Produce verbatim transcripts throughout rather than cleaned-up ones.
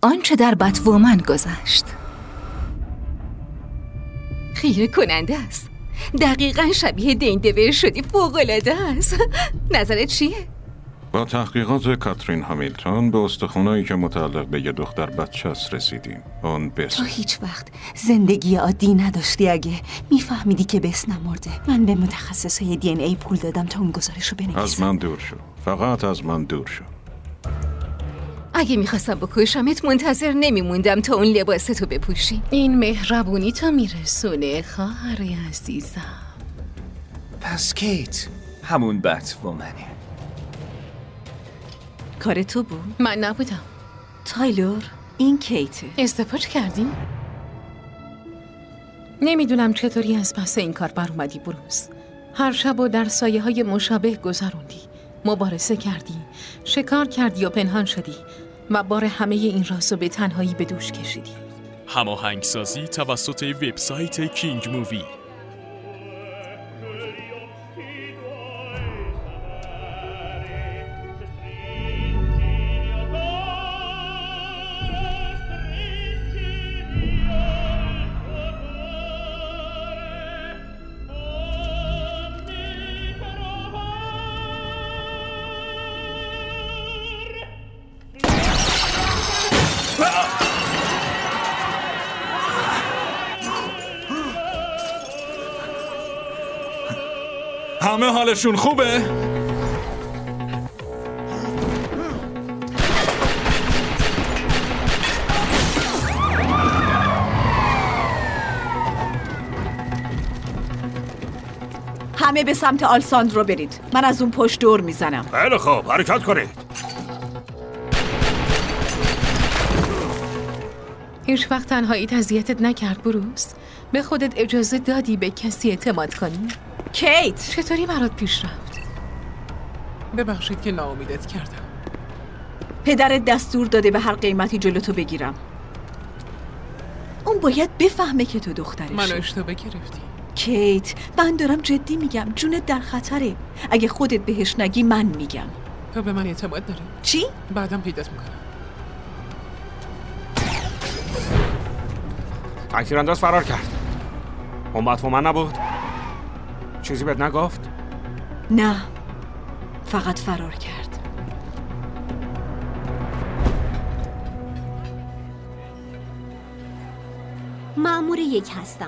آنچه در بت‌وومن گذشت. خیره کننده است. دقیقاً شبیه دین دویر شدی. فوق‌العاده است. نظرت چیه؟ با تحقیقات کاترین همیلتون به استخونایی که متعلق به یه دختر بچه است رسیدیم. اون بس. تو هیچ وقت زندگی عادی نداشتی اگه میفهمیدی که بس نمرده. من به متخصصای دی ان ای پول دادم تا اون گزارش رو بنویسن. از من دور شو. فقط از من دور شو. اگه میخواستم بکشمت منتظر نمیموندم تا اون لباستو بپوشی. این مهربونی تو میرسونه خواهر عزیزم. پس کیت همون بت‌وومنه. کار تو بود؟ من نبودم. تایلور این کیته. ازدواج کردیم؟ نمیدونم چطوری از پس این کار بر اومدی بروز. هر شب و در سایه های مشابه گذروندی. مبارزه کردی، شکار کردی و پنهان شدی و بار همه این رازو به تنهایی به دوش کشیدی. هماهنگسازی توسط وبسایت کینگ مووی. همه حالشون خوبه؟ همه به سمت آلساندرو برید. من از اون پشت دور میزنم. خیلی خوب، حرکت کنید. هیچ وقت تنهایی اذیتت نکرد بروز؟ به خودت اجازه دادی به کسی اعتماد کنی؟ کیت چطوری برات پیش رفت؟ ببخشید که ناامیدت کردم. پدرت دستور داده به هر قیمتی جلوتو بگیرم. اون باید بفهمه که تو دخترشی. منو اشتباه گرفتی. کیت من دارم جدی میگم، جونت در خطره. اگه خودت بهش نگی من میگم. تو به من اعتماد داری؟ چی؟ بعدم پیدات میکنم. تکتیرانداز فرار کرد. اون بت‌وومن نبود؟ چیزی بهت نگفت؟ نه، فقط فرار کرد. مأمور یک هستم.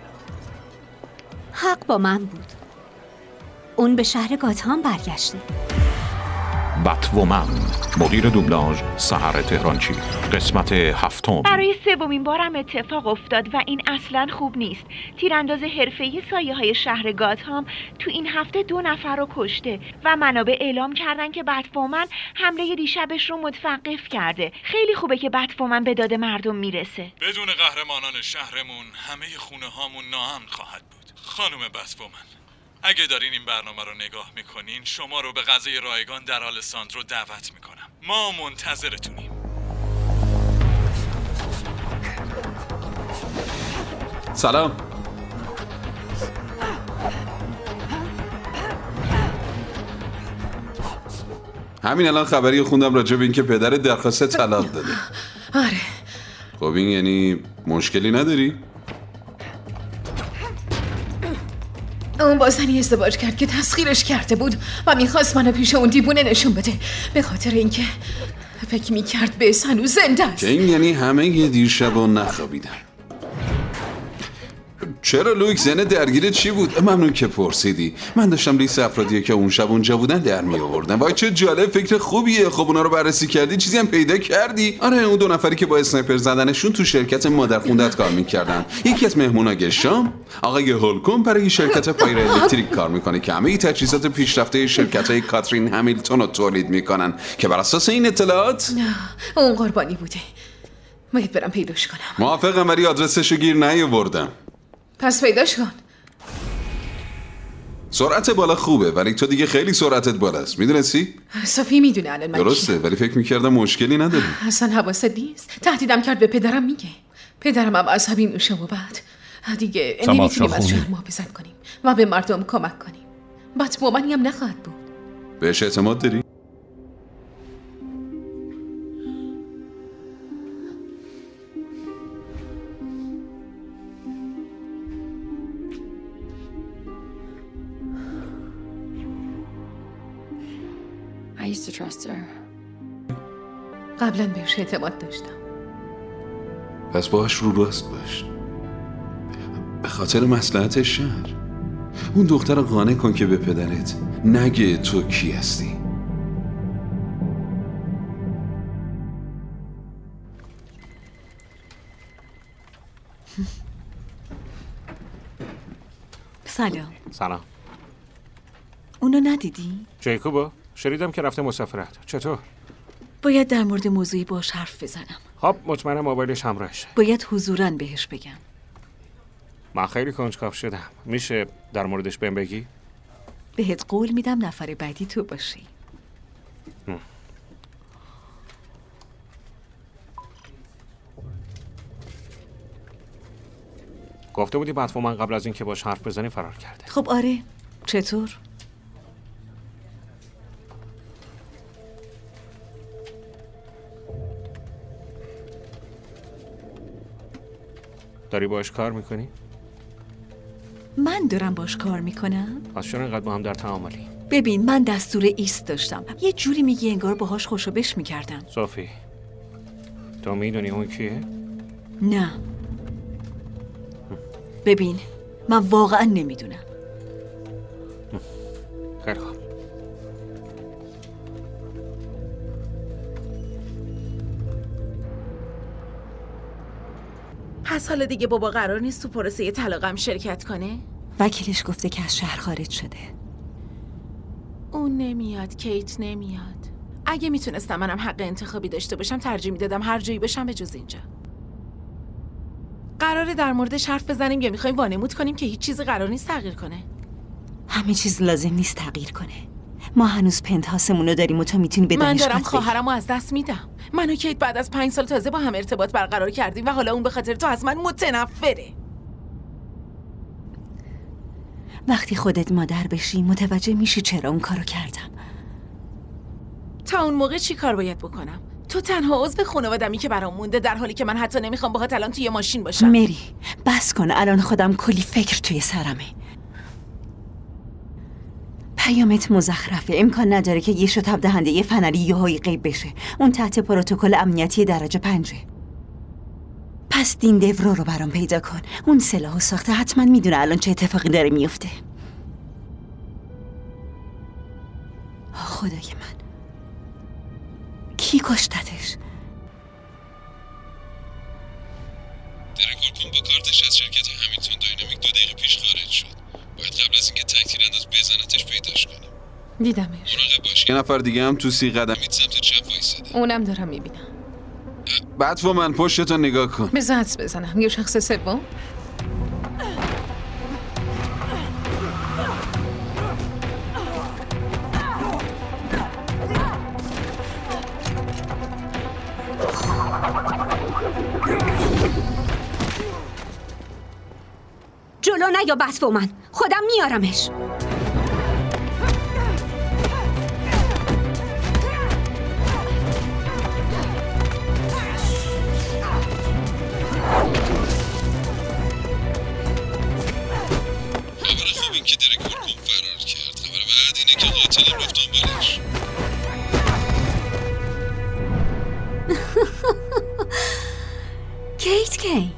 حق با من بود. اون به شهر گاتام برگشته. بت‌وومن، مدیر دوبلاژ سحر تهرانچی، قسمت هفتم. برای سومین بارم اتفاق افتاد و این اصلاً خوب نیست. تیرانداز حرفه‌ای سایه‌های شهر گاتام تو این هفته دو نفر رو کشته و منابع اعلام کردن که بت‌وومن حمله دیشبش رو متوقف کرده. خیلی خوبه که بت‌وومن به داد مردم میرسه. بدون قهرمانان شهرمون همه خونه هامون ناامن خواهد بود. خانم بت‌وومن، اگه دارین این برنامه رو نگاه میکنین، شما رو به غذای رایگان در آلساندرو دعوت میکنم. ما منتظرتونیم. سلام. همین الان خبری خوندم راجع به این که پدر درخواست طلاق داده. آره. خب این یعنی مشکلی نداری؟ اون با زنی ازدواج کرد که تسخیرش کرده بود و میخواست منو پیش اون دیوونه نشون بده، به خاطر اینکه فکر میکرد به هنوز زنده است. که این یعنی همه یه دیر شب و نخوابیدن. چرا لویک زن درگیر چی بود؟ ممنون که پرسیدی. من داشتم لیست افرادی که اون شب اونجا بودن در می آوردم. وای چه جالب، فکر خوبیه. خب اونا رو بررسی کردی؟ چیزی هم پیدا کردی؟ آره، اون دو نفری که با اسنایپر زدنشون تو شرکت مادرخوندت کار میکردن. یکی از مهمونا گشام آقای هولکوم برای شرکت پایر الکتریک کار میکنه که همه تجهیزات پیشرفته شرکت‌های کاترین همیلتون رو تولید میکنن که بر اساس این اطلاعات نه، اون قربانی بوده. باید برم پیداش کنم. موافقم، ولی آدرسشو گیر نیاوردم. پس پیداش کن. سرعت بالا خوبه، ولی تو دیگه خیلی سرعتت بالاست. میدونستی؟ صافی میدونه الان من درسته کیم. ولی فکر میکردم مشکلی نداری. اصلا حواست نیست. تهدیدم کرد به پدرم میگه. پدرم هم عصبی میشه و بعد دیگه نمیتونیم از شهر محافظت کنیم و به مردم کمک کنیم. بت‌وومنی هم نخواهد بود. بهش اعتماد داری؟ used to trust her. قبلا بهش اعتماد داشتم. پس باهاش رو راست باش. به خاطر مصلحت شهر. اون دختر رو قانع کن که به پدرت نگه تو کی هستی. سلام. سلام. اونو ندیدی؟ جیکوبو؟ شنیدم که رفته مسافرت. چطور؟ باید در مورد موضوعی باش حرف بزنم. خب مطمئنم موبایلش همراهشه. باید حضوراً بهش بگم. من خیلی کنجکاو شدم. میشه در موردش بهم بگی؟ بهت قول میدم نفر بعدی تو باشی. هم. گفته بودی بت‌وومن قبل از این که باش حرف بزنی فرار کرده. خب آره. چطور؟ داری باش کار میکنی؟ من دارم باش کار میکنم؟ پس چرا اینقدر با هم در تعاملی؟ ببین من دستور ایست داشتم. یه جوری میگی انگار باهاش خوشو بش میکردم. صوفی تو میدونی اون کیه؟ نه. ببین من واقعا نمیدونم. خیلی خوب. پس حالا دیگه بابا قرار نیست تو پروسه طلاقم شرکت کنه؟ وکیلش گفته که از شهر خارج شده. اون نمیاد، کیت نمیاد. اگه میتونستم منم حق انتخابی داشته باشم ترجیح میدادم هر جایی باشم به جز اینجا. قراره در موردش حرف بزنیم یا میخوایم وانمود کنیم که هیچ چیزی قرار نیست تغییر کنه؟ همه چیز لازم نیست تغییر کنه. ما هنوز پنتهاسمون رو داریم و تو میتونی به دانشگاه من دارم خواهرمو از دست میدم. من و کیت بعد از پنج سال تازه با هم ارتباط برقرار کردیم و حالا اون به خاطر تو از من متنفره. وقتی خودت مادر بشی متوجه میشی چرا اون کارو کردم. تا اون موقع چی کار باید بکنم؟ تو تنها عضو خانوادمی که برام مونده، در حالی که من حتی نمیخوام باهات الان توی ماشین باشم. مری بس کن، الان خودم کلی فکر توی سرمه. پیامت مزخرفه. امکان نداره که یه شتاب دهنده یه فنری یهویی غیب بشه. اون تحت پروتکل امنیتی درجه پنجه. پس دین دورو رو برام پیدا کن. اون سلاحو ساخته، حتما میدونه الان چه اتفاقی داره میفته. خدای من، کی کشتتش؟ درکورپون با کارتش از شرکت همیلتون داینامیک دو دقیقه پیش خارج شد. باید قبل از اینکه تک تیرانداز بزنتش پیداش کنیم. دیدمش. مراقب باش. یه نفر دیگه هم تو سی قدمی سمت چپ وایساده. اونم دارم میبینم. بت‌وومن پشتتو نگاه کن. بذار حدس بزنم. یه شخص سوم؟ جلو نیا بت‌وومن، خودم میارمش. خبر خوب این که درکورپون فرار کرد. خبر بعد اینه که قاتلم رفت دنبالش. کیت کی؟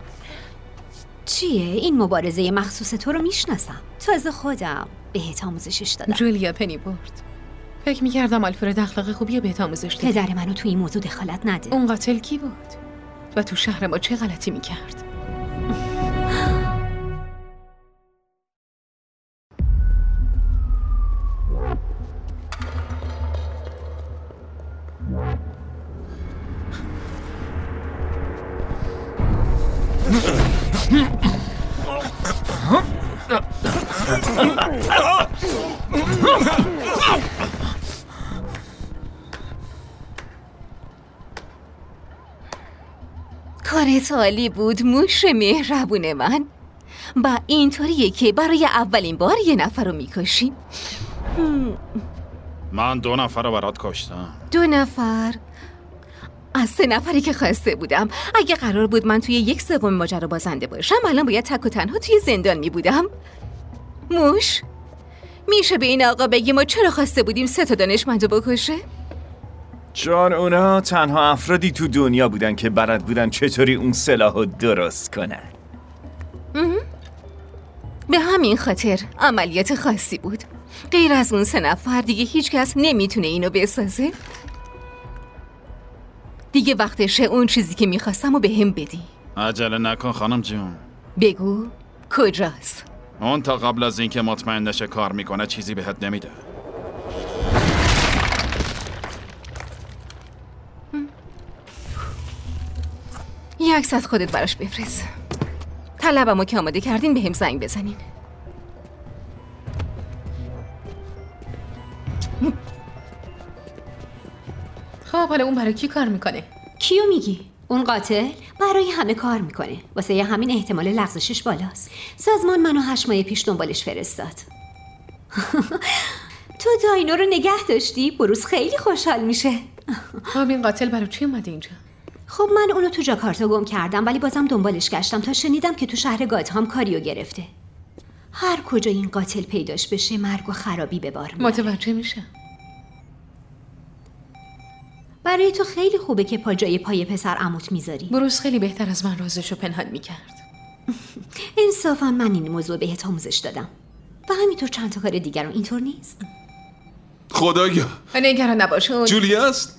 چیه؟ این مبارزه مخصوص تو رو میشناسم. تازه خودم بهت آموزشش دادم. جولیا پنیبورد. فکر میکردم آلفرد اخلاق خوبی بهت آموزش داد. پدر منو تو این موضوع دخالت نده. اون قاتل کی بود؟ و تو شهر ما چه غلطی میکرد؟ کارت عالی بود موش مهربون من. با اینطوریه که برای اولین بار یه نفر رو میکشیم. من دو نفر رو برات کشتم. دو نفر؟ از سه نفری که خواسته بودم. اگه قرار بود من توی یک سوم ماجرا بازنده باشم الان باید تک و تنها توی زندان می بودم. موش میشه به این آقا بگیم ما چرا خواسته بودیم سه تا دانشمندو بکشه؟ چون اونا تنها افرادی تو دنیا بودن که بلد بودن چطوری اون سلاحو درست کنن. به همین خاطر عملیات خاصی بود. غیر از اون سه نفر دیگه هیچ کس نمیتونه اینو بسازه. دیگه وقتشه اون چیزی که میخواستم و به هم بدی. عجله نکن خانم جون. بگو کجاست؟ اون تا قبل از اینکه مطمئن نشه کار میکنه چیزی بهت نمیده. یه عکس از خودت براش بفرست. طلبمو که آماده کردین به هم زنگ بزنین. خب حالا اون برای کی کار میکنه؟ کیو میگی؟ اون قاتل برای همه کار میکنه. واسه یه همین احتمال لغزشش بالاست. سازمان منو هشت ماه پیش دنبالش فرستاد. تو داینو رو نگه داشتی؟ بروس خیلی خوشحال میشه. خب این قاتل برای چی اومده اینجا؟ خب من اونو تو جاکارتا گم کردم ولی بازم دنبالش گشتم تا شنیدم که تو شهر گاتهام کاریو گرفته. هر کجا این قاتل پیداش بشه مرگ و خرابی به بار میاره. متوجه میشم. برای تو خیلی خوبه که پا جای پای پسر عموت میذاری. بروس خیلی بهتر از من رازشو پنهان میکرد. انصافا من این موضوع بهت آموزش دادم و همینطور چند تا کار دیگر رو. اینطور نیست؟ خدایا نگران نباش. جولی است؟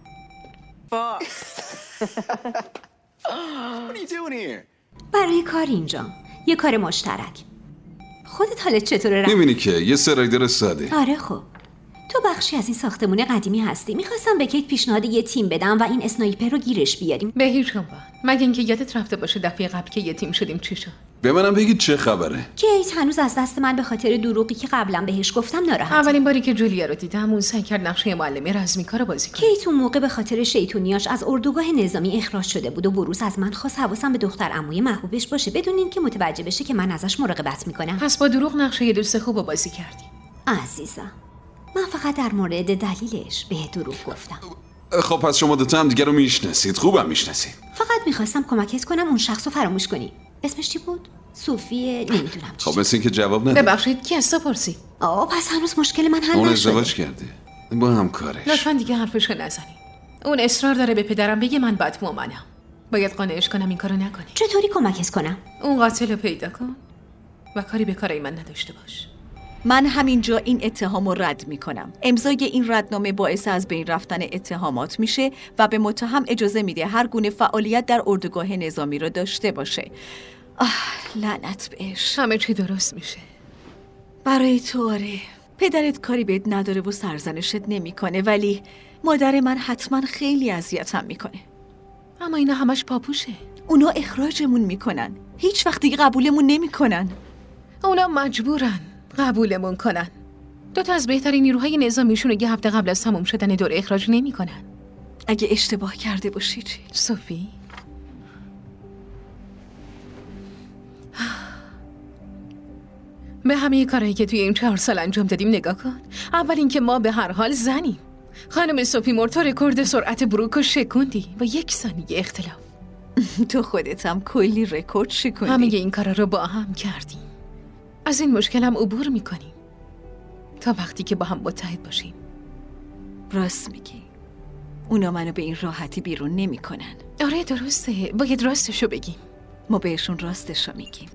برای کار اینجا یه کار مشترک. خودت حالت چطوره؟ رفت؟ میبینی که یه سرایدر ساده. آره خب تو بخشی از این ساختمون قدیمی هستی. میخواستم به کیت پیشنهاد یه تیم بدم و این اسنایپر رو گیرش بیاریم. به هیچ عنوان. مگه اینکه یادت رفته باشه دفعه قبل که یه تیم شدیم چی شد؟ به منم بگید چه خبره. کیت هنوز از دست من به خاطر دروغی که قبلا بهش گفتم ناراحت. اولین باری که جولیا رو دیدم اون سعی کرد نقشه معلم رزمیکا رو بازی کنه. کیت اون موقع به خاطر شیطونیاش از اردوگاه نظامی اخراج شده بود و بروس از من خواست حواسم به دختر عموی محبوبش باشه بدون اینکه متوجه بشه که من ازش مراقبت میکنم. پس با دروغ نقشه دوست خوب بازی کردی. عزیزم من فقط در مورد دلیلش به دروغ گفتم. خب پس شما دوتا هم دیگه رو میشناسید. خوبم میشناسید. فقط میخواستم کمکت کنم اون شخص رو فراموش کنی. اسمش چی بود؟ صوفیه نمیدونم چی. خب مثل این که جواب نده. ببخشید کی از تو پرسید؟ آه پس هنوز مشکل من حل نشده. اون ازدواج کرده با همکارش. لطفاً دیگه حرفشو نزنی. اون اصرار داره به پدرم بگه من بدمومنم. باید قانعش کنم این کارو نکنه. چطوری کمکت کنم؟ اون قاتل رو پیدا کن و کاری به کارای من نداشته باش. من همینجا این اتهام رو رد می کنم. امضای این ردنامه باعث از بین رفتن اتهامات میشه و به متهم اجازه میده هر گونه فعالیت در اردوگاه نظامی رو داشته باشه. آه لعنت بهش. همه چی درست میشه. برای تو آره. پدرت کاری بهت نداره و سرزنشت نمیکنه ولی مادر من حتما خیلی اذیتم میکنه. اما اینا همش پاپوشه. اونا اخراجمون میکنن. هیچ وقت دیگه قبولمون نمیکنن. اونا مجبورن قبولمون کنن. دو تا از بهترین نیروهای نظامیشون رو یه هفته قبل از تموم شدن دوره اخراج نمیکنن. اگه اشتباه کرده باشی چی؟ صوفی به همه کارهایی که توی این چهار سال انجام دادیم نگاه کن. اول اینکه ما به هر حال زنیم. خانم صوفی مورتا رکورد سرعت بروک رو شکوندی با یک ثانیه اختلاف. تو خودت هم کلی رکورد شکوندی. همه این کارا رو با هم کردیم. از این مشکل هم عبور میکنیم تا وقتی که با هم متحد باشیم. راست میگی. اونا منو به این راحتی بیرون نمیکنن. آره درسته. باید راستشو بگیم. ما بهشون راستشو میگیم.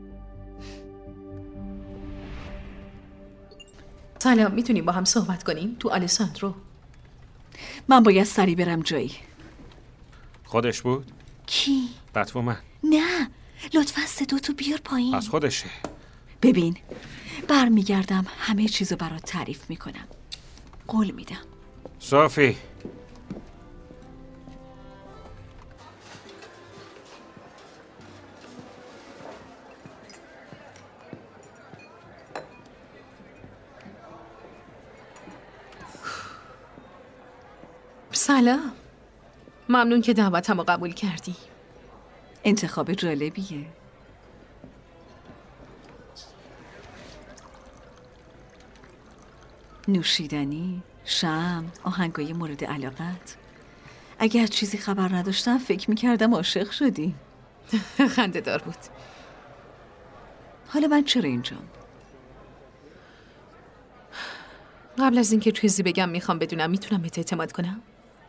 سلام، میتونیم با هم صحبت کنیم؟ تو آلساندرو. من باید سری برم جایی. خودش بود؟ کی؟ بتومن. نه لطفا صدا تو بیار پایین. از خودشه. ببین برمیگردم همه چیزو برات تعریف میکنم. قول میدم. صافی سلام. ممنون که دعوتمو قبول کردی. انتخاب جالبیه. نوشیدنی، شم، آهنگای مورد علاقت. اگه از چیزی خبر نداشتم فکر میکردم عاشق شدی. خنده دار بود. حالا من چرا اینجام؟ قبل از اینکه چیزی بگم میخوام بدونم میتونم بهت اعتماد کنم؟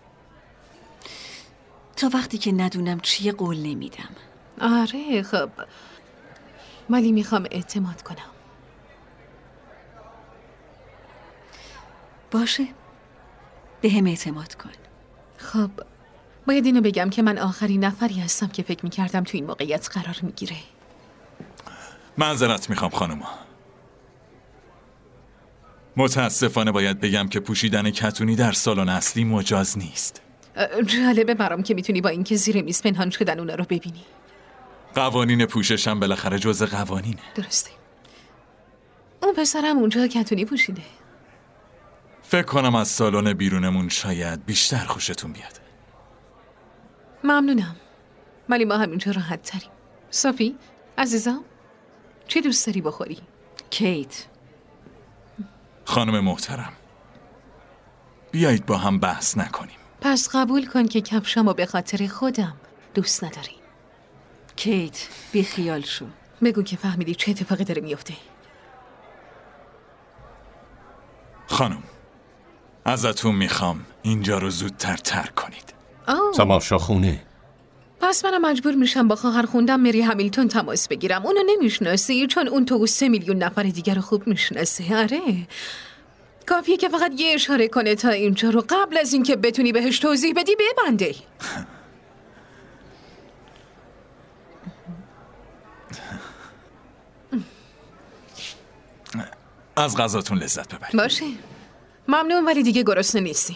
تا وقتی که ندونم چیه قول نمیدم. آره خب، ولی میخوام اعتماد کنم. باشه، به هم اعتماد کن. خب باید اینو بگم که من آخرین نفری هستم که فکر میکردم تو این موقعیت قرار میگیره. معذرت میخوام خانوما. متاسفانه باید بگم که پوشیدن کتونی در سالن اصلی مجاز نیست. جالبه برام که میتونی با اینکه زیر میز پنهان شدن اونا رو ببینی. قوانین پوشش هم بالاخره جزء قوانینه. درسته. اون پسرم اونجا کتونی پوشیده. فکر کنم از سالن بیرونمون شاید بیشتر خوشتون بیاد. ممنونم، ولی ما همینجا راحت تریم. صافی عزیزم، چی دوست داری بخوری؟ کیت. خانم محترم، بیایید با هم بحث نکنیم. پس قبول کن که کفشامو به خاطر خودم دوست نداری. کیت، بی خیال شو. بگو که فهمیدی چه اتفاقی داره میفته. خانم، ازتون میخوام اینجا رو زودتر ترک کنید. تماشا خونه. پس منم مجبور میشم با خواهر خوندم مری همیلتون تماس بگیرم. اونو نمیشناسی چون اون تو سه میلیون نفر دیگر رو خوب میشناسه. آره، کافیه که فقط یه اشاره کنه تا اینجا رو قبل از اینکه بتونی بهش توضیح بدی ببنده. از غذاتون لذت ببرید. باشه، ممنون، ولی دیگه گرسنه نیستیم.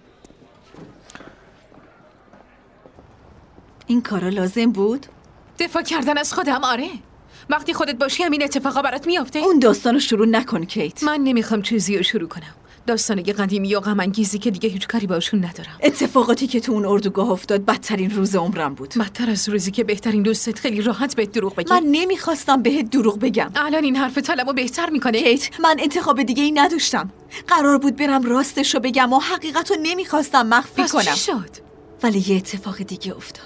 این کارا لازم بود؟ دفاع کردن از خودم؟ آره، وقتی خودت باشی همین اتفاقا برات میافته. اون داستانو شروع نکن کیت. من نمیخوام چیزی رو شروع کنم. داستانه قدیمی یا غم انگیزی که دیگه هیچ کاری باشون ندارم. اتفاقاتی که تو اون اردوگاه افتاد بدترین روز عمرم بود. بدتر از روزی که بهترین دوستت خیلی راحت بهت دروغ بگی. من نمیخواستم بهت دروغ بگم. الان این حرف طلبو بهتر میکنه. کیت، من انتخاب دیگه ای نداشتم. قرار بود برم راستشو بگم و حقیقتو نمیخواستم مخفی پس کنم. چی شد؟ ولی یه اتفاق دیگه افتاد.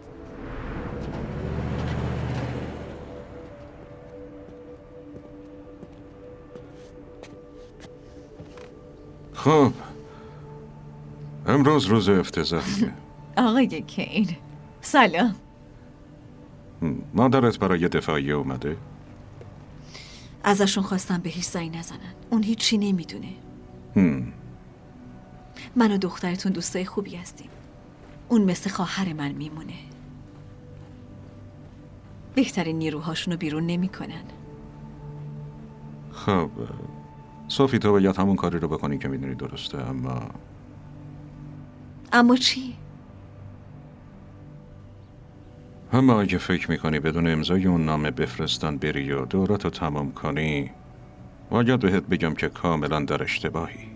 خب امروز روز افتضاحیه. آقای کین سلام. مادرت برای دفاعیه اومده؟ ازشون خواستم به هیچ زنگ نزنن. اون هیچی نمیدونه. هم. من و دخترتون دوستای خوبی هستیم. اون مثل خواهر من میمونه. بهترین نیروهاشونو بیرون نمیکنن. خب صوفی، تو باید همون کاری رو بکنی که میدونی درسته، اما اما چی؟ اما اگه فکر میکنی بدون امضای اون نامه بفرستن بری و دوراتو تمام کنی، باید بهت بگم که کاملا در اشتباهی.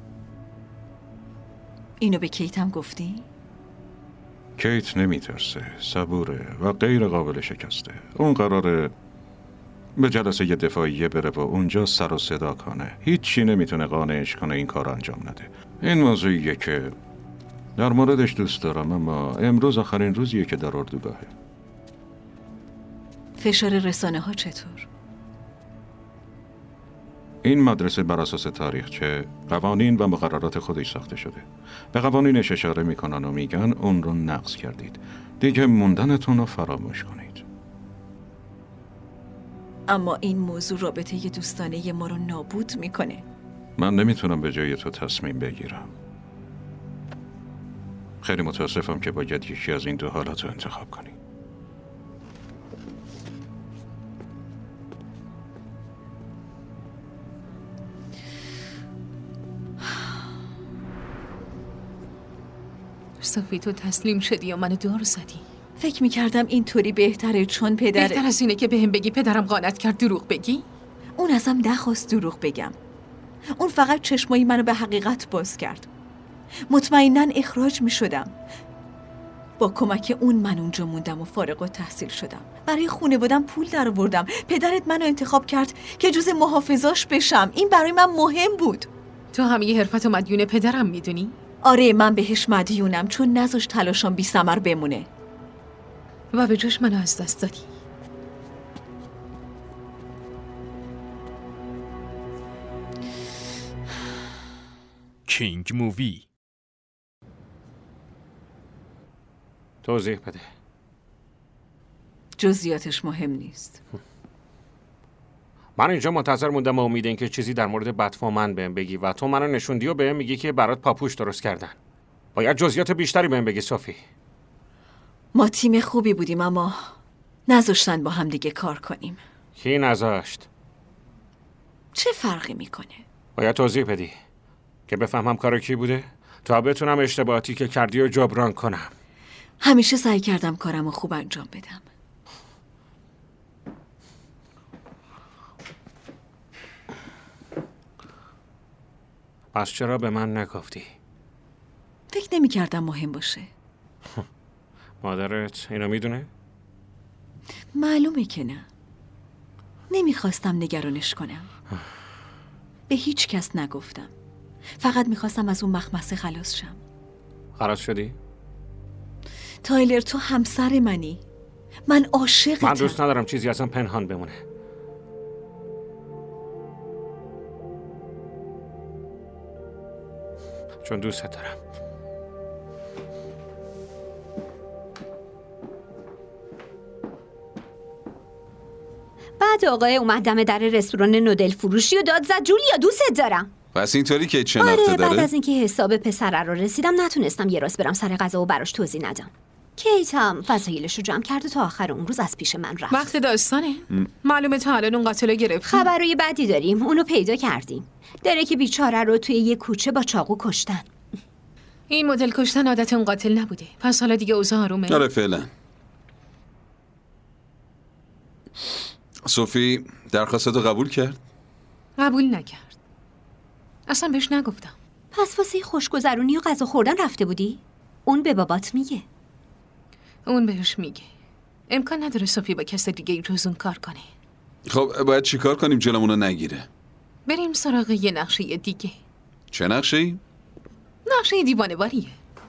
اینو به کیت هم گفتی؟ کیت نمیترسه، صبوره و غیر قابل شکسته. اون قراره به جلسه یه دفاعیه بره و اونجا سر و صدا کنه. هیچی نمیتونه قانعش کنه این کار انجام نده. این موضوعیه که در موردش دوست دارم، اما امروز آخرین روزیه که در اردوگاهه. فشار رسانه ها چطور؟ این مدرسه بر اساس تاریخچه، قوانین و مقررات خودش ساخته شده. به قوانینش اشاره میکنن و میگن اون رو نقض کردید. دیگه موندنتون رو فراموش کنید. اما این موضوع رابطه دوستانه ما رو نابود میکنه. من نمیتونم به جای تو تصمیم بگیرم. خیلی متاسفم که باید یکی از این دو حالت رو انتخاب کنی. صافی، تو تسلیم شدی و منو دور زدی. فکر میکردم اینطوری بهتره چون پدر بهتر از اینه که بهم بگی پدرم قانت کرد دروغ بگی؟ اون ازم نخواست دروغ بگم. اون فقط چشمای منو به حقیقت باز کرد. مطمئناً اخراج میشدم. با کمک اون من اونجا موندم و فارغ التحصیل شدم. برای خانواده‌ام پول درآوردم. پدرت منو انتخاب کرد که جز محافظاش بشم. این برای من مهم بود. تو هم یه حرفت و مدیون پدرم میدونی؟ آره، من بهش مدیونم چون نذاشت تلاشم بی ثمر بمونه. و به جاش منو از دست دادی. کینگ مووی. توضیح بده. جزئیاتش مهم نیست. من اینجا منتظر موندم و امید این که چیزی در مورد بت‌وومن بهم بگی و تو منو نشوندی و بهم میگی که برات پاپوش درست کردن. باید جزئیات بیشتری بهم بگی صوفی. ما تیم خوبی بودیم اما نذاشتن با هم دیگه کار کنیم. کی نذاشت؟ چه فرقی میکنه؟ باید توضیح بدی که بفهمم کار کی بوده تا بتونم اشتباهاتی که کردی و جبران کنم. همیشه سعی کردم کارمو خوب انجام بدم. پس چرا به من نگفتی؟ فکر نمی کردم مهم باشه. مادرت اینو میدونه؟ معلومه که نه. نمیخواستم نگرانش کنم. به هیچ کس نگفتم. فقط میخواستم از اون مخمسه خلاص شم. خلاص شدی؟ تایلر تو همسر منی. من عاشقتم. من دوست ندارم چیزی ازم پنهان بمونه. چون دوستت دارم. بعد آقای اومد دم در رستوران نودل فروشی و داد زد جولیا دوستت دارم. پس اینطوری که شناخته آره داره؟ بعد از اینکه حساب پسر رو رسیدم نتونستم یه راست برم سر غذا و براش توضیح ندم. کیت هم وسایلش رو جمع کرد و تا آخر اون روز از پیش من رفت. وقت داستانه؟ معلومه تا الان اون قاتل رو گرفت. خبرای بدی داریم. اونو پیدا کردیم. داره که بیچاره رو توی یه کوچه با چاقو کشتن. این مدل کشتن عادت اون قاتل نبوده. پس حالا دیگه اوضاع آرومه. آره فعلا. صوفی درخواستتو قبول کرد؟ قبول نکرد. اصلا بهش نگفتم. پس واسه خوشگذرونی و غذا خوردن رفته بودی؟ اون به بابات میگه. اون بهش میگه. امکان نداره صوفی با کس دیگه جز اون کار کنه. خب باید چی کار کنیم جلومونو نگیره؟ بریم سراغ یه نقشه دیگه. چه نقشه‌ای؟ نقشه دیوانه باریه.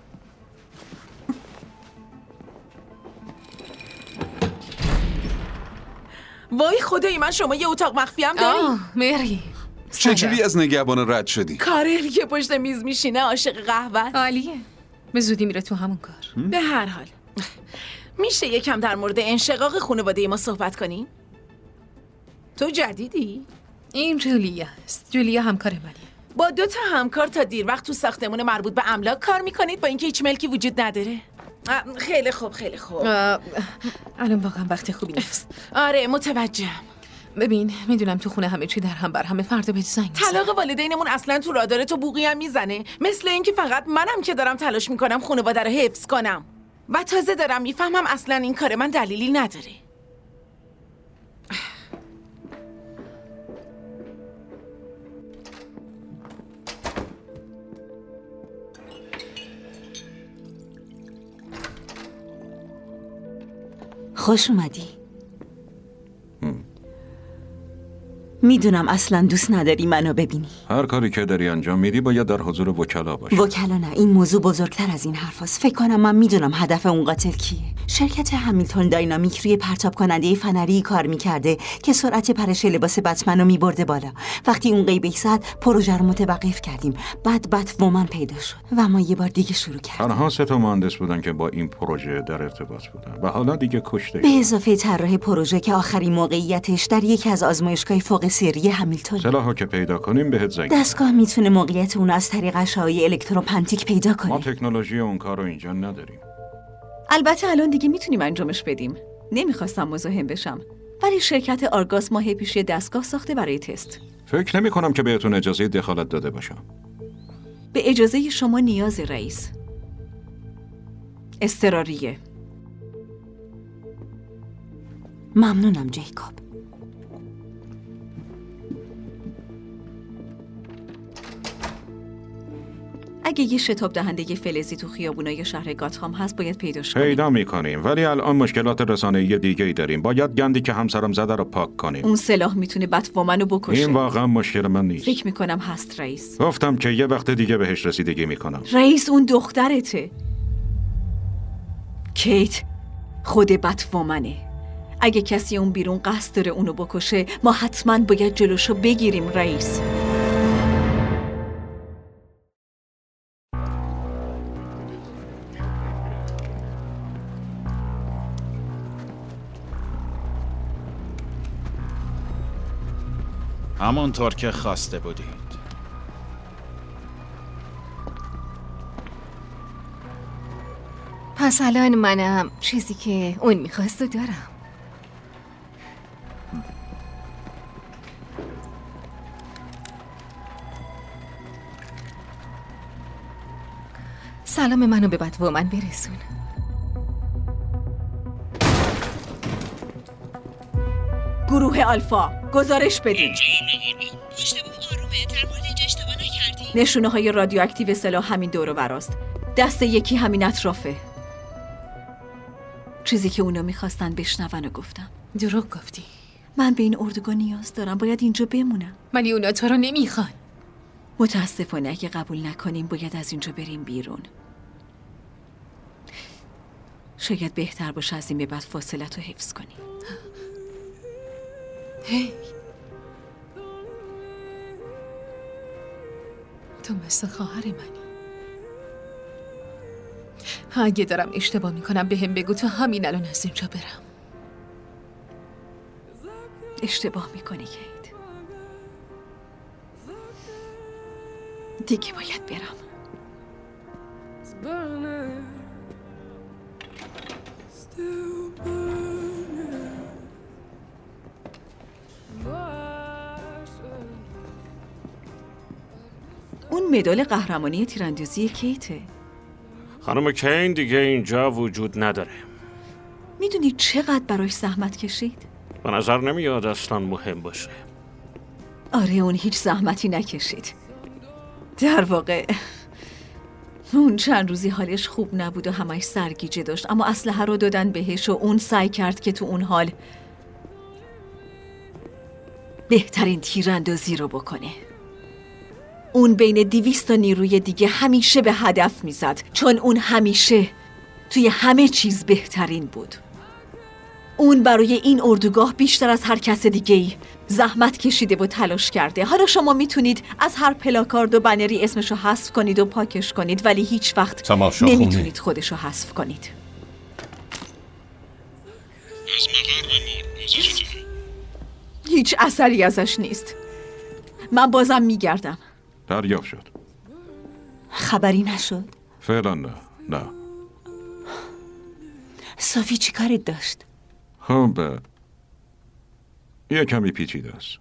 وای خدای من، شما یه اتاق مخفی هم داری؟ آه مری چجوری از نگهبان رد شدی؟ کارل که پشت میز میشینه عاشق قهوه. عالیه. به زودی میره تو همون کار. به هر حال میشه یکم در مورد انشقاق خانواده ما صحبت کنیم؟ تو جدیدی؟ این جولیا است. جولیا همکار منه. با دو تا همکار تا دیر وقت تو ساختمون مربوط به املاک کار میکنید با اینکه هیچ ملکی وجود نداره؟ خیلی خوب خیلی خوب. الان واقعا وقت خوبی نیست. آره متوجهم. ببین میدونم تو خونه همه چی در هم بر همه، فردا بهت زنگ میزنم. طلاق والدینمون اصلا تو رادار تو بوقی هم میزنه، مثل اینکه فقط منم که دارم تلاش میکنم خانواده رو حفظ کنم و تازه دارم میفهمم اصلا این کار من دلیلی نداره. خوش اومدی. میدونم اصلا دوست نداری منو ببینی. هر کاری که داری انجام میدی باید در حضور وکلا باشی. وکلا نه، این موضوع بزرگتر از این حرف هست. فکر کنم من میدونم هدف اون قاتل کیه. شرکت همیلتون داینامیک روی پرتاب کننده فنری کار میکرده که سرعت پرش لباس بتمن رو میبرده بالا. وقتی اون غیبش زد پروژه رو متوقف کردیم. بعد بت‌وومن پیدا شد و ما یه بار دیگه شروع کردیم. تنها سه تا مهندس بودن که با این پروژه در ارتباط بودن و حالا دیگه کشته. به اضافه طراح پروژه که آخرین موقعیتش در یکی از آزمایشگاه فوق سری همیلتون. سلاحو که پیدا کنیم بهت زنگ. دستگاه میتونه موقعیت اون از طریق اشعه‌های الکتروپنتیک پیدا کنه. ما تکنولوژی اون کارو اینجا نداریم. البته الان دیگه میتونیم انجامش بدیم. نمیخواستم مزاحم بشم، ولی شرکت آرگاس ماه پیش یه دستگاه ساخته برای تست. فکر نمی کنم که بهتون اجازه دخالت داده باشم. به اجازه شما نیاز رئیس. اضطراریه. ممنونم جیکوب. اگه یه شتاب دهنده فلزی تو خیابونای شهر گاتهام هست باید پیداش کنیم. پیدا میکنیم، ولی الان مشکلات رسانه‌ای دیگه‌ای داریم. باید گندی که همسرم زده رو پاک کنیم. اون سلاح میتونه بت‌وومنو بکشه. این واقعا مشکل من نیست. فکر میکنم هست رئیس. گفتم که یه وقت دیگه بهش رسیدگی میکنم. رئیس اون دخترته. کیت خود بت‌وومنه. اگه کسی اون بیرون قصد داره اونو بکشه ما حتما باید جلوشو بگیریم رئیس. همونطور که خواسته بودید. پس الان منم چیزی که اون میخواست دارم. سلام منو به بتومن برسون. گروه آلفا گزارش بدین. نشونه های رادیواکتیو سلاح همین دور و براست. دست یکی همین اطرافه. چیزی که اونا میخواستن بشنون و گفتم. دروغ گفتی. من به این اردوگاه نیاز دارم. باید اینجا بمونم. ولی اونا تو رو نمیخوان. متاسفانه اگه قبول نکنیم باید از اینجا بریم بیرون. شاید بهتر باشه از این به بعد فاصلت رو حفظ کنی. هی تو مثل خواهر منی. اگه دارم اشتباه میکنم به هم بگو، تو همین الان از اینجا برم. اشتباه میکنی کیت. دیگه باید برم. اون مدال قهرمانی تیراندازی کیته. خانم کین دیگه اینجا وجود نداره. میدونی چقدر براش زحمت کشید؟ به نظر نمیاد اصلا مهم باشه. آره اون هیچ زحمتی نکشید. در واقع اون چند روزی حالش خوب نبود و همش سرگیجه داشت، اما اسلحه رو دادن بهش و اون سعی کرد که تو اون حال بهترین تیراندازی رو بکنه. اون بین دویست تا نیروی دیگه همیشه به هدف میزد، چون اون همیشه توی همه چیز بهترین بود. اون برای این اردوگاه بیشتر از هر کس دیگه‌ای زحمت کشیده و تلاش کرده. حالا شما میتونید از هر پلاکارد و بنری اسمشو حذف کنید و پاکش کنید، ولی هیچ وقت نمیتونید خودشو حذف کنید. از مقر بمون. هیچ اثری ازش نیست. من بازم میگردم. دریافت شد. خبری نشد؟ فعلا نه. نه. صافی چی کارت داشت؟ خب یه کمی پیچیده است.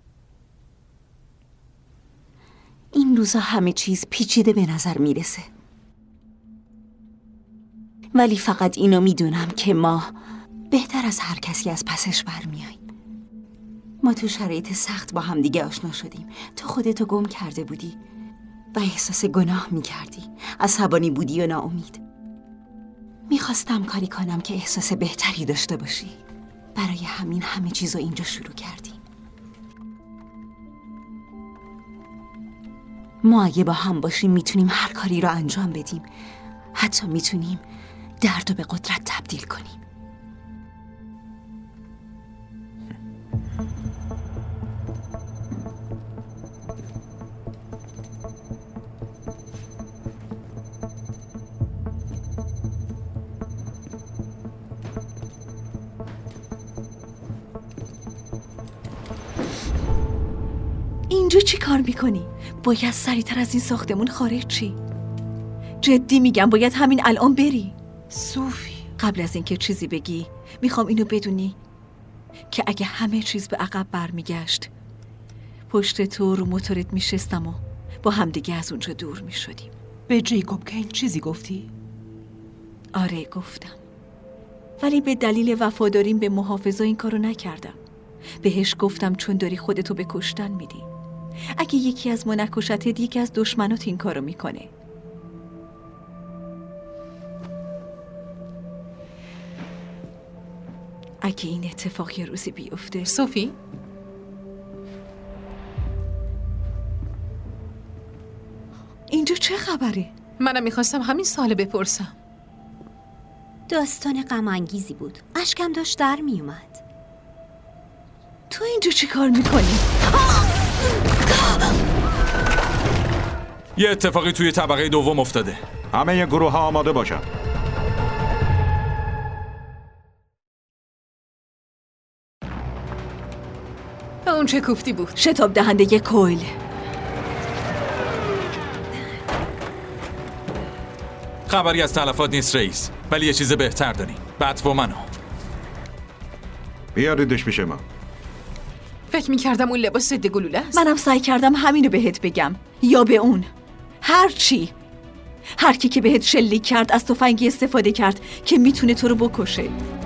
این روزا همه چیز پیچیده به نظر میرسه، ولی فقط اینو میدونم که ما بهتر از هر کسی از پسش برمیاییم. ما تو شرایط سخت با هم دیگه آشنا شدیم. تو خودتو گم کرده بودی و احساس گناه میکردی، عصبانی بودی و ناامید. میخواستم کاری کنم که احساس بهتری داشته باشی. برای همین همه چیزو اینجا شروع کردیم. ما اگه با هم باشیم میتونیم هر کاری رو انجام بدیم. حتی میتونیم دردو به قدرت تبدیل کنیم. اینجا چی کار میکنی؟ باید سریعتر از این ساختمون خارج چی؟ جدی میگم باید همین الان بری. صوفی قبل از اینکه چیزی بگی میخوام اینو بدونی که اگه همه چیز به عقب برمیگشت، پشت تو رو موتورت میشستم و با همدیگه از اونجا دور میشدیم. به جیکوب کین چیزی گفتی؟ آره گفتم، ولی به دلیل وفاداریم به محافظا این کارو نکردم. بهش گفتم چون داری خودتو به کشتن میدی. اگه یکی از ما نکشتت، یکی از دشمنات این کارو میکنه. اگه این اتفاق یه روزی بیفته. صوفی؟ اینجا چه خبره؟ منم میخواستم همین سوال بپرسم. داستان غم انگیزی بود. اشکم داشت در میومد. تو اینجا چی کار میکنی؟ یه اتفاقی توی طبقه دوم افتاده. همه یه گروه ها آماده باشن. اون چه کوفتی بود؟ شتاب دهنده کویل. خبری از تلفات نیست رئیس، ولی یه چیز بهتر داریم. بت‌وومنو بیاریدش پیش ما. فکر میکردم اون لباس ضد گلوله است. منم سعی کردم همینو بهت بگم، یا به اون، هر چی. هر کی که بهت شلیک کرد از تفنگی استفاده کرد که میتونه تو رو بکشه.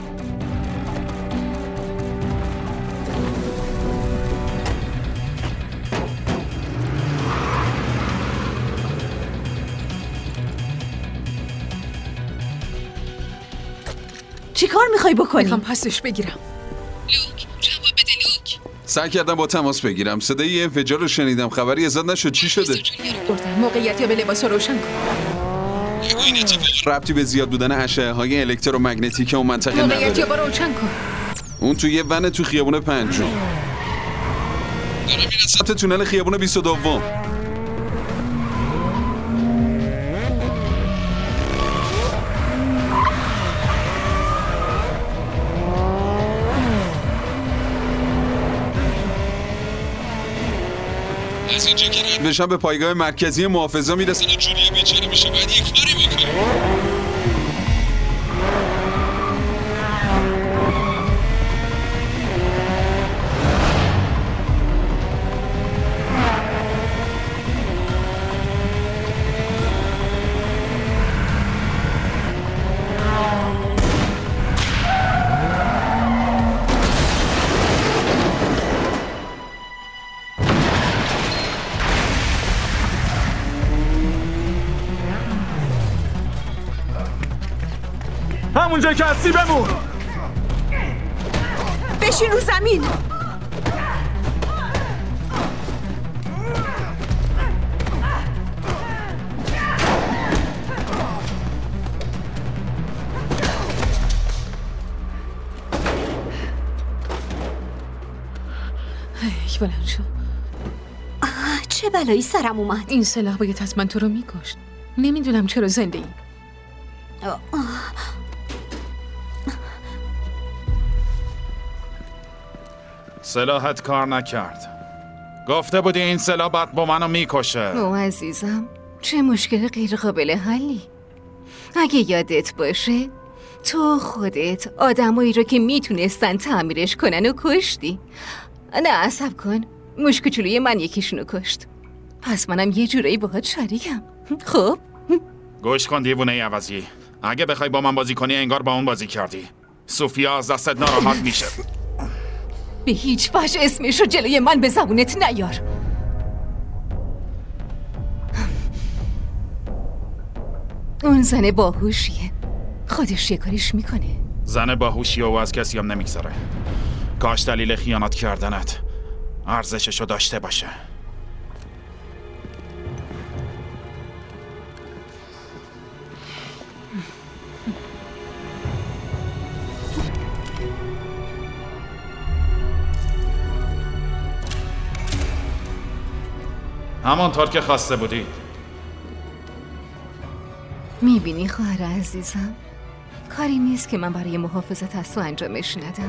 چی کار میخوای بکنی؟ میخوام پسش بگیرم. لوک، جواب بده لوک. سعی کردم با تماس بگیرم. صدای یه انفجار رو شنیدم. خبری ازت نشد. چی شده؟ بردم موقعیت یا به لباس رو روشن کن. ربطی به زیاد بودن اشعه های الکترومگنتیک اون منطقه نداره. موقعیت یا رو روشن کن. اون توی یه ون تو خیابون پنجم. دارم میرسم تو تونل خیابون بیست و دو. از اینجا که رد بشم به پایگاه مرکزی محافظا میرسن و جولیا بیچاره میشه. باید یه کاری بکنه. همونجا که هستی بمون. بشین رو زمین. هی بلند شو. چه بلایی سرم اومد؟ این سلاح باید از من تو رو میکشت. نمیدونم چرا زنده ای. سلاحت کار نکرد. گفته بودی این سلاح بعد با منو میکشه. او عزیزم، چه مشکل غیر قابل حلی. اگه یادت باشه تو خودت آدمایی رو که میتونستن تعمیرش کنن و کشتی. نه عصب کن، موش کوچولوی من یکیشونو کشت. پس منم یه جورایی باهات شریکم. خب گوش کن دیوونه عوضی، اگه بخوای با من بازی کنی انگار با اون بازی کردی. سوفیا از دستت ناراحت میشه. به هیچ وجه اسمش رو جلوی من به زبونت نیار. اون زن باهوشیه، خودش یه کاریش میکنه. زن باهوشی و از کسی هم نمیگذاره. کاش دلیل خیانت کردنت ارزششو داشته باشه. همانطور که خواسته بودید. میبینی خواهر عزیزم، کاری نیست که من برای محافظت از تو انجامش ندم.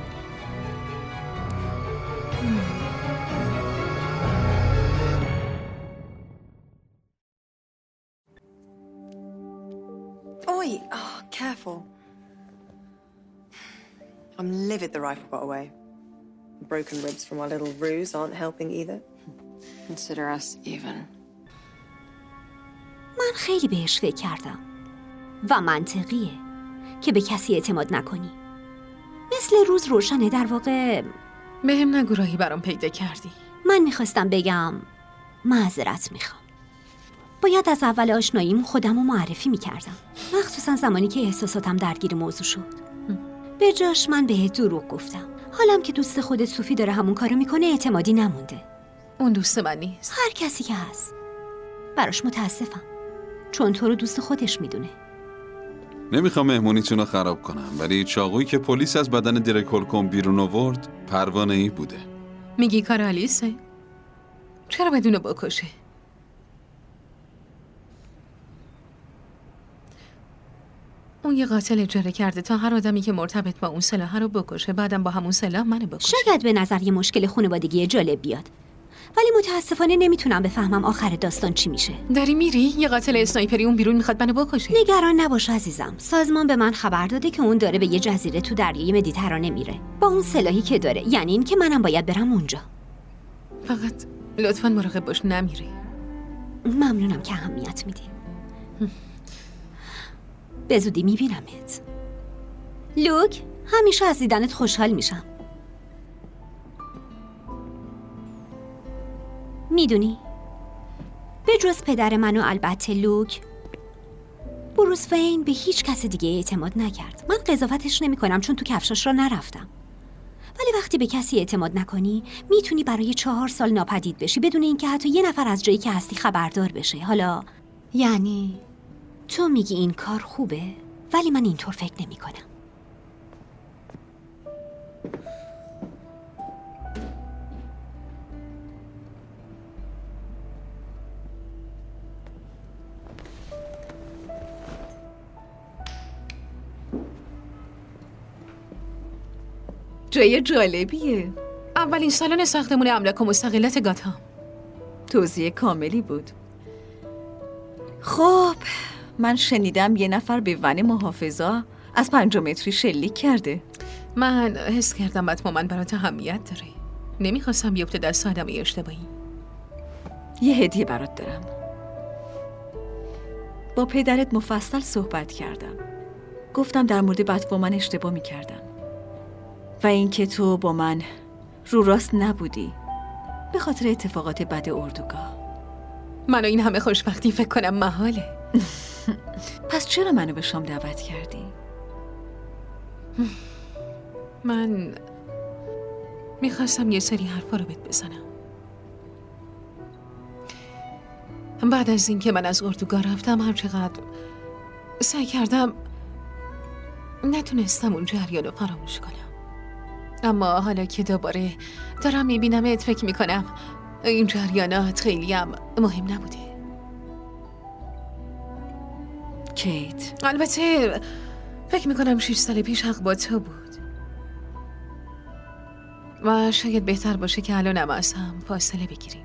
Oi! Oh, careful. I'm livid the rifle got away. Broken ribs from our little ruse aren't helping either. Consider us even. من خیلی بهش فکر کردم و منطقیه که به کسی اعتماد نکنی. مثل روز روشنه. در واقع بهم نگو راهی برام پیدا کردی. من میخواستم بگم معذرت میخوام. باید از اول آشناییم خودم رو معرفی میکردم، مخصوصا زمانی که احساساتم درگیر موضوع شد. به جاش من بهت دروغ گفتم. حالم که دوست خودت صوفی داره همون کارو میکنه اعتمادی نمونده. اون دوست من نیست. هر کسی که هست براش متاسفم، چون تو رو دوست خودش میدونه. نمیخوام مهمونیتون رو خراب کنم، ولی چاقویی که پلیس از بدن دریک هولکوم بیرون آورد پروانه‌ای بوده. میگی کار آلیسه؟ چرا بدون بکشه؟ اون یه قاتل اجاره کرده تا هر آدمی که مرتبط با اون سلاح رو بکشه، بعدم با همون سلاح منو بکشه. شاید به نظر یه مشکل خانوادگی جالب بیاد، ولی متاسفانه نمیتونم بفهمم آخر داستان چی میشه. داری میری؟ یه قاتل اسنایپری اون بیرون میخواد منو بکشه. نگران نباش عزیزم. سازمان به من خبر داده که اون داره به یه جزیره تو دریای مدیترانه میره با اون سلاحی که داره، یعنی این که منم باید برم اونجا. فقط لطفاً مراقب باش نمیری. ممنونم که اهمیت میدی. به زودی میبینمت. لوک، همیشه از دیدنت خوشحال میشم. میدونی؟ به جز پدر من و البته لوک، بروس وین به هیچ کس دیگه اعتماد نکرد. من قضاوتش نمی کنم چون تو کفشاش را نرفتم، ولی وقتی به کسی اعتماد نکنی میتونی برای چهار سال ناپدید بشی بدون اینکه حتی یه نفر از جایی که هستی خبردار بشه. حالا یعنی تو میگی این کار خوبه، ولی من اینطور فکر نمی کنم. جای جالبیه. اولین سالن ساختمون املاک و مستقلات گاتهام. توضیح کاملی بود. خب من شنیدم یه نفر به ون محافظا از پنج متری شلیک کرده. من حس کردم بتومن برات اهمیت داره. نمیخواستم بیفته دست آدمی اشتباهی. یه هدیه برات دارم. با پدرت مفصل صحبت کردم. گفتم در مورد بتومن اشتباه میکردم و اینکه تو با من رو راست نبودی به خاطر اتفاقات بد اردوگاه. من این همه خوشبختی فکر کنم محاله. پس چرا منو به شام دعوت کردی؟ من میخواستم یه سری حرفا رو بهت بزنم. بعد از اینکه من از اردوگاه رفتم هر چقدر سعی کردم نتونستم اون جریان رو فراموش کنم. اما حالا که دوباره دارم میبینمت فکر میکنم این جریانات خیلی هم مهم نبوده. کیت، البته فکر میکنم شش سال پیش حق با تو بود و شاید بهتر باشه که الانم از هم فاصله بگیریم.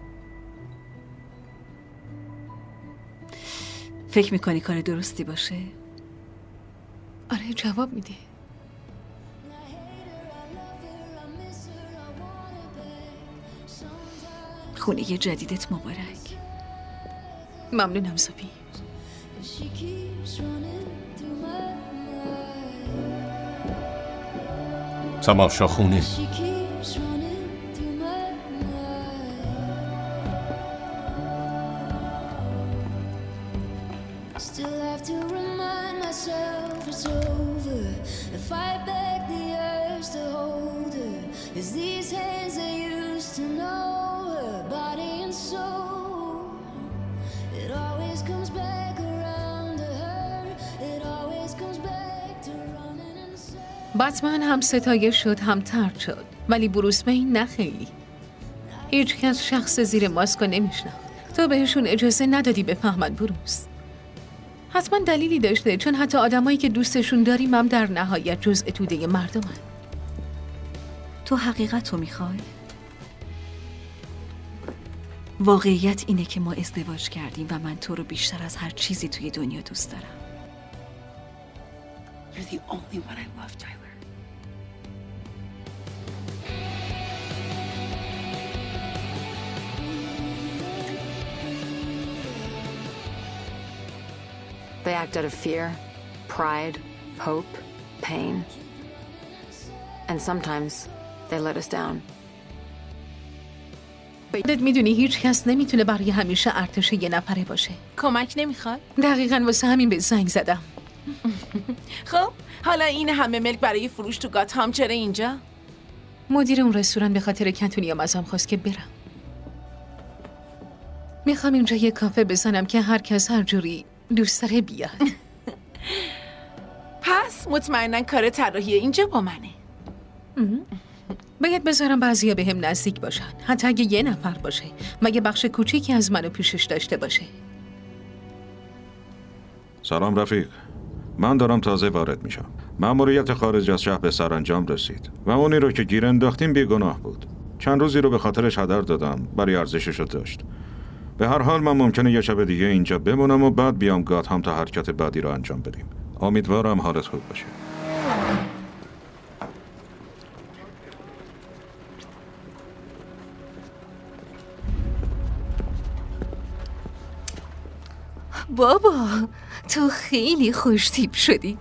فکر میکنی کار درستی باشه؟ آره جواب میده. خونه جدیدت مبارک. ممنونم صوفی. تماشاخونه. بتمن هم ستایش شد هم طرد شد، ولی بروس وین نه خیلی. هیچ کس شخص زیر ماسک نمیشناخت. تو بهشون اجازه ندادی بفهمن بروس. حتما دلیلی داشته، چون حتی آدمایی که دوستشون داریم هم در نهایت جزء توده مردمن. تو حقیقت رو میخوای؟ واقعیت اینه که ما ازدواج کردیم و من تو رو بیشتر از هر چیزی توی دنیا دوست دارم. You're the only one I love, Tyler. They act out of fear, pride, hope, pain. And sometimes they let us down. خودت میدونی هیچ کس نمیتونه برای همیشه ارتش یه نفره باشه. کمک نمیخوای؟ دقیقاً واسه همین به زنگ زدم. خب حالا این همه ملک برای فروش تو گاتهام چرا اینجا؟ مدیر اون رستوران به خاطر کتونیام ازم خواست که برم. میخوام اینجا یه کافه بزنم که هر کس هر جوری دوست داره بیاد. پس مطمئناً کار طراحی اینجا با منه. باید بذارم بعضیا به هم نزدیک باشن، حتی اگه یه نفر باشه، مگه بخش کوچیکی از منو پیشش داشته باشه. سلام رفیق، من دارم تازه وارد میشم. مأموریت خارج از شهر به سرانجام رسید و اونی رو که گیر انداختیم بیگناه بود. چند روزی رو به خاطرش هدر دادم، برای ارزشش رو داشت. به هر حال من ممکنه یه شب دیگه اینجا بمونم و بعد بیام گاتهام تا حرکت بعدی رو انجام بدیم. امیدوارم حالت خوب باشه. بابا تو خیلی خوش تیپ شدی.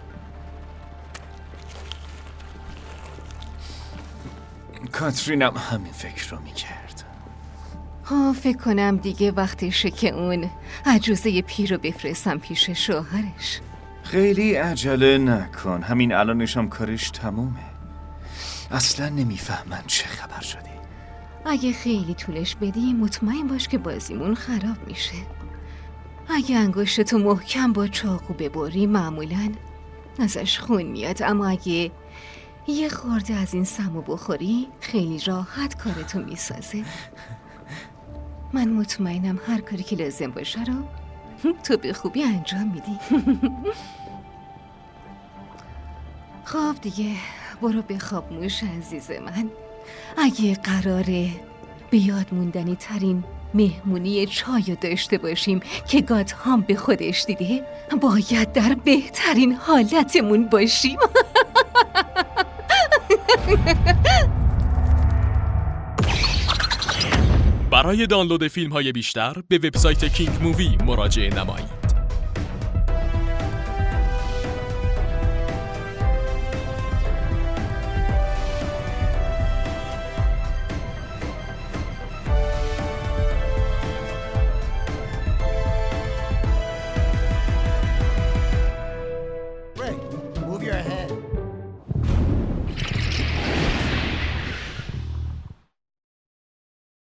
کاترینم همین فکر رو میکرد. ها فکر کنم دیگه وقتشه که اون عجوزه پیر رو بفرستم پیش شوهرش. خیلی عجله نکن، همین الانشم کارش تمومه. اصلا نمیفهمن چه خبر شدی. اگه خیلی طولش بدی مطمئن باش که بازیمون خراب میشه. اگه انگشتتو محکم با چاقو ببری معمولاً ازش خون میاد، اما اگه یه خورده از این سمو بخوری خیلی راحت کارتو میسازه. من مطمئنم هر کاری که لازم باشه رو تو به خوبی انجام میدی. خب دیگه برو بخواب موش عزیز من. اگه قراره به یاد موندنی ترین مهمونی چای داشته باشیم که گاتهام به خودش دیده، باید در بهترین حالتمون باشیم. برای دانلود فیلم های بیشتر به وبسایت کینگ مووی مراجعه نمایید.